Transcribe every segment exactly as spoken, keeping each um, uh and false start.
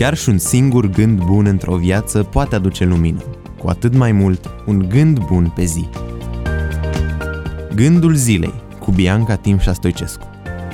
Chiar și un singur gând bun într-o viață poate aduce lumină, cu atât mai mult un gând bun pe zi. Gândul zilei cu Bianca Timșa Stoicescu.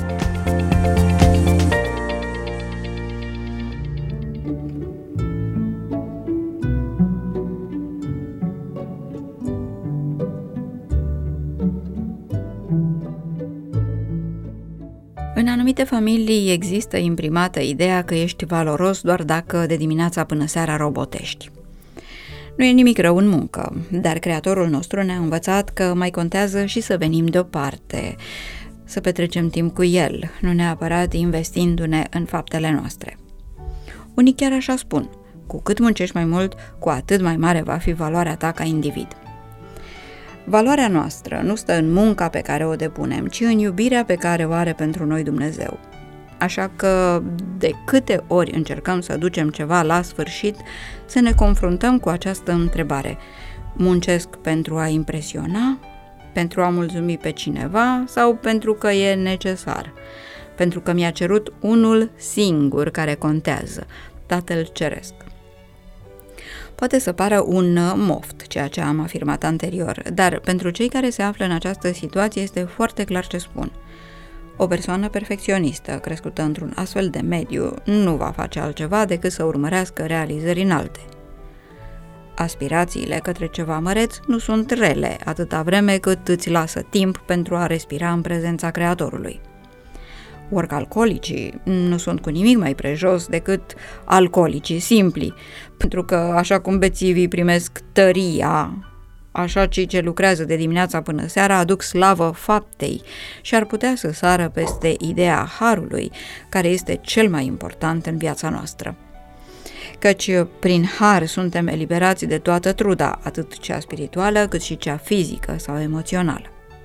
În anumite familii există imprimată ideea că ești valoros doar dacă de dimineața până seara robotești. Nu e nimic rău în muncă, dar Creatorul nostru ne-a învățat că mai contează și să venim deoparte, să petrecem timp cu El, nu neapărat investindu-ne în faptele noastre. Unii chiar așa spun, cu cât muncești mai mult, cu atât mai mare va fi valoarea ta ca individ. Valoarea noastră nu stă în munca pe care o depunem, ci în iubirea pe care o are pentru noi Dumnezeu. Așa că, de câte ori încercăm să ducem ceva la sfârșit, să ne confruntăm cu această întrebare. Muncesc pentru a impresiona, pentru a mulțumi pe cineva sau pentru că e necesar? Pentru că mi-a cerut unul singur care contează, Tatăl Ceresc. Poate să pară un moft, ceea ce am afirmat anterior, dar pentru cei care se află în această situație este foarte clar ce spun. O persoană perfecționistă, crescută într-un astfel de mediu, nu va face altceva decât să urmărească realizări înalte. Aspirațiile către ceva măreț nu sunt rele, atâta vreme cât îți lasă timp pentru a respira în prezența Creatorului. Workaholici nu sunt cu nimic mai prejos decât alcoolicii simpli, pentru că așa cum bețivii primesc tăria, așa cei ce lucrează de dimineața până seara aduc slavă faptei și ar putea să sară peste ideea harului, care este cel mai important în viața noastră. Căci prin har suntem eliberați de toată truda, atât cea spirituală cât și cea fizică sau emoțională.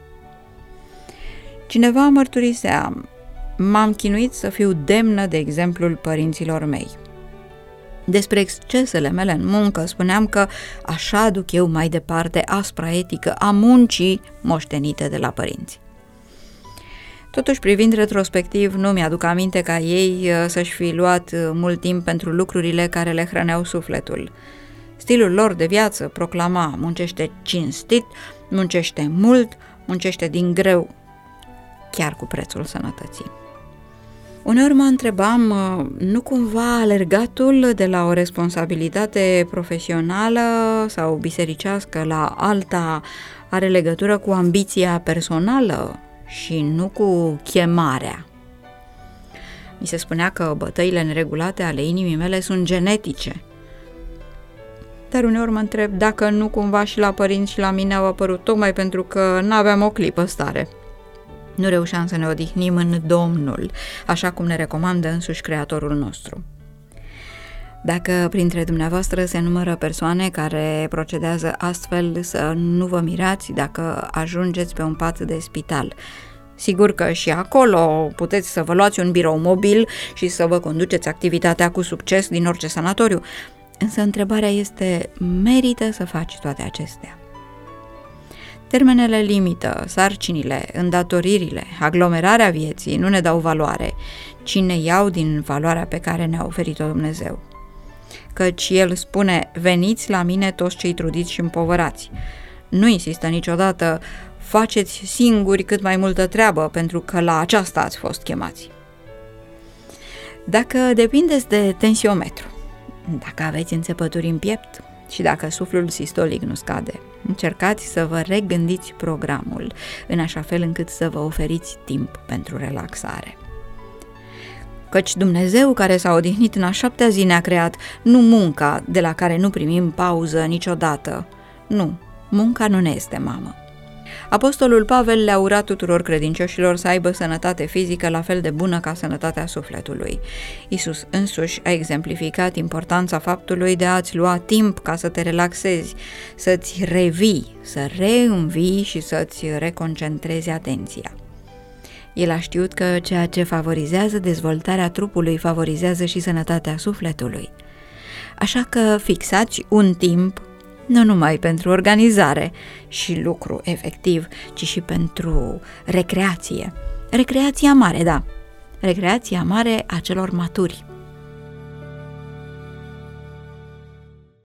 Cineva mărturisea: m-am chinuit să fiu demnă de exemplul părinților mei. Despre excesele mele în muncă spuneam că așa duc eu mai departe aspra etică a muncii moștenite de la părinți. Totuși, privind retrospectiv, nu mi-aduc aminte ca ei să-și fi luat mult timp pentru lucrurile care le hrăneau sufletul. Stilul lor de viață proclama: muncește cinstit, muncește mult, muncește din greu, chiar cu prețul sănătății. Uneori mă întrebam, nu cumva alergatul de la o responsabilitate profesională sau bisericească la alta are legătură cu ambiția personală și nu cu chemarea? Mi se spunea că bătăile neregulate ale inimii mele sunt genetice. Dar uneori mă întreb dacă nu cumva și la părinți și la mine au apărut tocmai pentru că n-aveam o clipă stare. Nu reușeam să ne odihnim în Domnul, așa cum ne recomandă însuși Creatorul nostru. Dacă printre dumneavoastră se numără persoane care procedează astfel, să nu vă mirați dacă ajungeți pe un pat de spital. Sigur că și acolo puteți să vă luați un birou mobil și să vă conduceți activitatea cu succes din orice sanatoriu, însă întrebarea este, merită să faci toate acestea? Termenele limită, sarcinile, îndatoririle, aglomerarea vieții nu ne dau valoare, ci ne iau din valoarea pe care ne-a oferit-o Dumnezeu. Căci El spune: veniți la mine toți cei trudiți și împovărați. Nu insistă niciodată: faceți singuri cât mai multă treabă, pentru că la aceasta ați fost chemați. Dacă depindeți de tensiometru, dacă aveți înțepături în piept și dacă suflul sistolic nu scade, încercați să vă regândiți programul, în așa fel încât să vă oferiți timp pentru relaxare. Căci Dumnezeu, care s-a odihnit în a șaptea zi, ne-a creat, nu munca de la care nu primim pauză niciodată. Nu, munca nu ne este mamă. Apostolul Pavel le-a urat tuturor credincioșilor să aibă sănătate fizică la fel de bună ca sănătatea sufletului. Iisus însuși a exemplificat importanța faptului de a-ți lua timp ca să te relaxezi, să-ți revii, să reînvii și să-ți reconcentrezi atenția. El a știut că ceea ce favorizează dezvoltarea trupului favorizează și sănătatea sufletului. Așa că fixați un timp nu numai pentru organizare și lucru efectiv, ci și pentru recreație. Recreația mare, da, recreația mare a celor maturi.